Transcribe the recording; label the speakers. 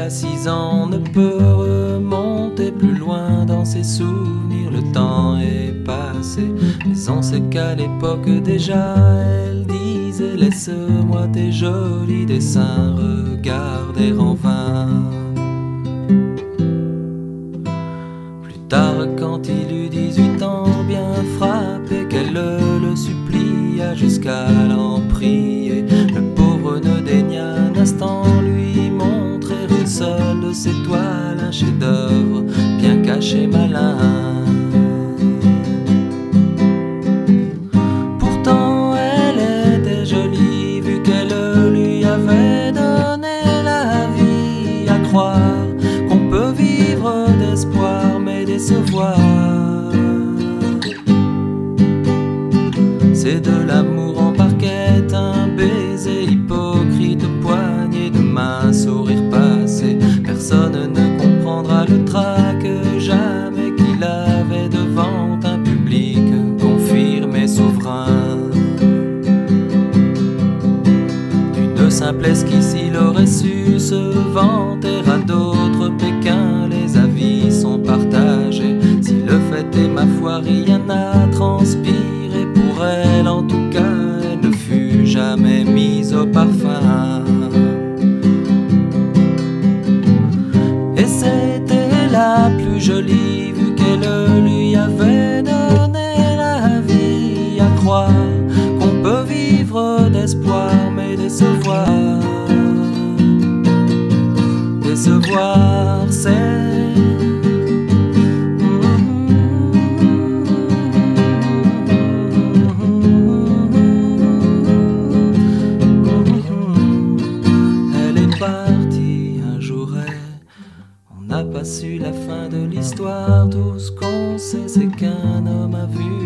Speaker 1: a 6 ans ne peut remonter plus loin dans ses souvenirs. Le temps est passé, mais on sait qu'à l'époque déjà elle disait: laisse-moi tes jolis dessins regarder en vain. Plus tard, quand il eut 18 ans, bien frappé, qu'elle le supplia jusqu'à l'en prier, le pauvre ne daigna un instant lui montrer une seule de ses toiles, un chef-d'œuvre bien caché, malin. Pourtant elle était jolie, vu qu'elle lui avait donné la vie, à croire qu'on peut vivre d'espoir mais décevoir. C'est de l'amour en parquette, un baiser hypocrite, poignée de main, sourire passé. Personne ne comprendra le trac jamais qu'il avait devant un public confirmé souverain. D'une simplesse qui, s'il aurait su se vanter à d'autres Pékin, les avis sont partagés. Si le fait est, ma foi, rien n'a transpiré pour elle, en tout cas elle ne fut jamais mise au parfum. Et c'était la plus jolie, vu qu'elle lui avait donné la vie, à croire qu'on peut vivre d'espoir mais décevoir. Décevoir, c'est on n'a pas su la fin de l'histoire. Tout ce qu'on sait, c'est qu'un homme a vu